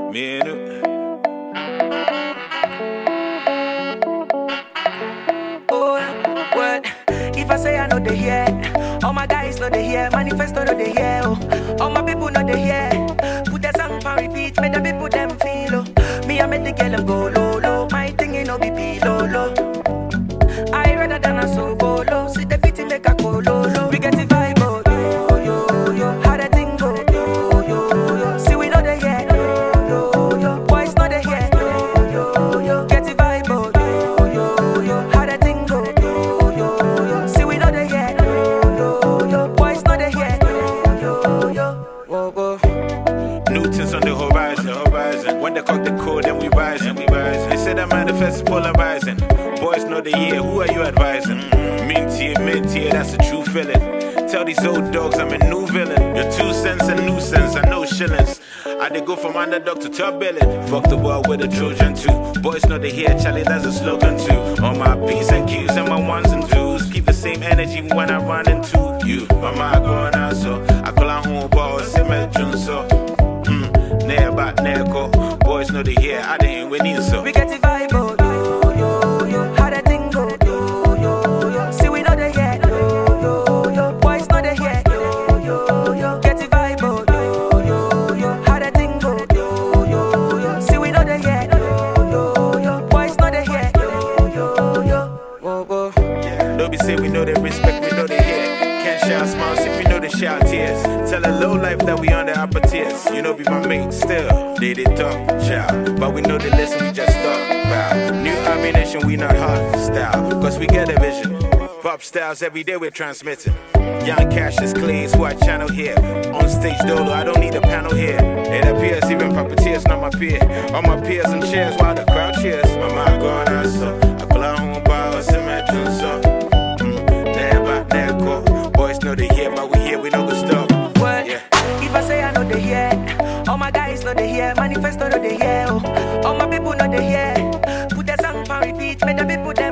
Me and you. Oh, what? If I say I know they hear, all my guys know they hear, manifesto know they hear, oh. All my people know they hear. Put that song for repeat, make the people them feel, oh. Me I make the girl them go low, low. My thing ain't no be low, low. I rather than a so go low. See the beat make a go low, low. We get the vibe, oh, yo, yo, yo. How that thing go, yo, yo, yo. See we know they hear, yo, yo, yo. Boys know they hear, yo, yo, yo. Get the vibe, oh, yo, yo, yo. How that thing go, yo, yo, yo. See we know they hear, yo, yo, yo. Boys know they hear, yo, yo, yo. Whoa, whoa. Newton's on the horizon, When they cock the code, then we rising, They say that manifest is polarizing. Boys know the year, who are you advising? Mid-tier, that's a true feeling. Tell these old dogs I'm a new villain. Your 2 cents a nuisance, I know shillings. I did go from underdog to top billing. Fuck the world with a Trojan too. Boys know they hear, Charlie, that's a slogan too. On my P's and Q's and my 1s and 2s. Keep the same energy when I run into you. Mama going out so I call on home balls, Simmer Junso. Never, never. Boys know they hear, I didn't win in so. We get the vibe, oh, yo, yo, yo. How that thing go, yo, yo, yo. See we know they hear, yo, yo, yo. Boys know they hear, yo, yo, yo. Get the vibe, oh, yo, yo, yo. How that thing go, yo, yo, yo. See we know they hear, yo, yo, yo. Boys know they hear, yo, yo, yo. Whoa, whoa. Don't be say we know they respect, we know they hear. Can't shout smiles if you know they shout tears. Tell a low life that we on the upper tiers. You know be my mate still. They talk, shout. But we know they listen, we just talk. Wow. New ammunition, we not hostile. Cause we get a vision. Pop styles every day we're transmitting. Young Cassius Clays, who I channel here. On stage dolo, I don't need a panel here. It appears even puppeteers not my peer. All my peers and chairs while the crowd cheers. My mind going out so I pull out home bars and imagine so. Never. Boys know they hear, but we here, we know the stuff. What? Yeah. If I say I know they hear, all my guys know they hear, manifesto know they hear, oh. All my people know they hear. Put that song for repeat, make the people them